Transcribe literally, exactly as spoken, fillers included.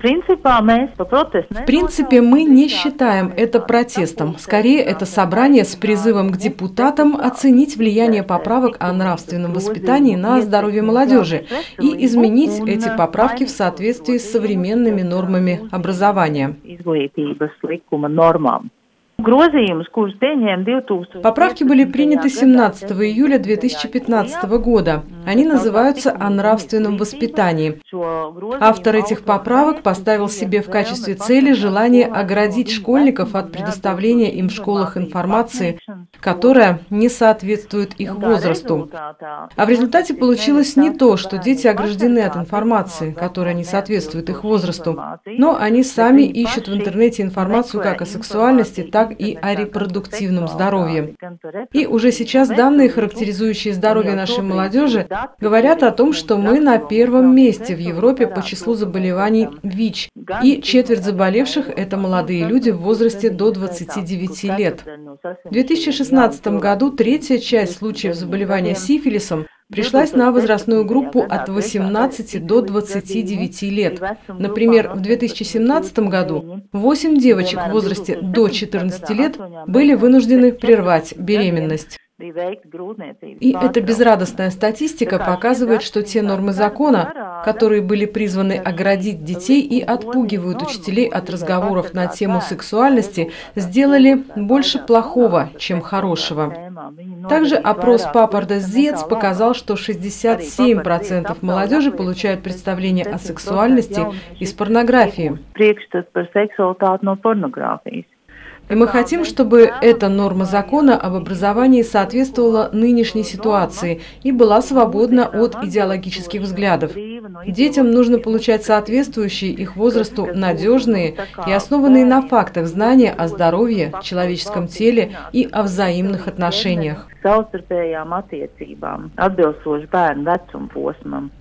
В принципе, мы не считаем это протестом. Скорее, это собрание с призывом к депутатам оценить влияние поправок о нравственном воспитании на здоровье молодежи и изменить эти поправки в соответствии с современными нормами образования. Поправки были приняты семнадцатого июля две тысячи пятнадцатого года. Они называются «О нравственном воспитании». Автор этих поправок поставил себе в качестве цели желание оградить школьников от предоставления им в школах информации, которая не соответствует их возрасту. А в результате получилось не то, что дети ограждены от информации, которая не соответствует их возрасту, но они сами ищут в интернете информацию как о сексуальности, так и о репродуктивном здоровье. И уже сейчас данные, характеризующие здоровье нашей молодежи, говорят о том, что мы на первом месте в Европе по числу заболеваний ВИЧ, и четверть заболевших – это молодые люди в возрасте до двадцати девяти лет. В две тысячи шестнадцатом году третья часть случаев заболевания сифилисом пришлась на возрастную группу от восемнадцати до двадцати девяти лет. Например, в две тысячи семнадцатом году восемь девочек в возрасте до четырнадцати лет были вынуждены прервать беременность. И эта безрадостная статистика показывает, что те нормы закона, которые были призваны оградить детей и отпугивают учителей от разговоров на тему сексуальности, сделали больше плохого, чем хорошего. Также опрос Papardez Ziets показал, что шестьдесят семь процентов молодежи получают представление о сексуальности из порнографии. И мы хотим, чтобы эта норма закона об образовании соответствовала нынешней ситуации и была свободна от идеологических взглядов. Детям нужно получать соответствующие их возрасту надежные и основанные на фактах знания о здоровье, человеческом теле и о взаимных отношениях.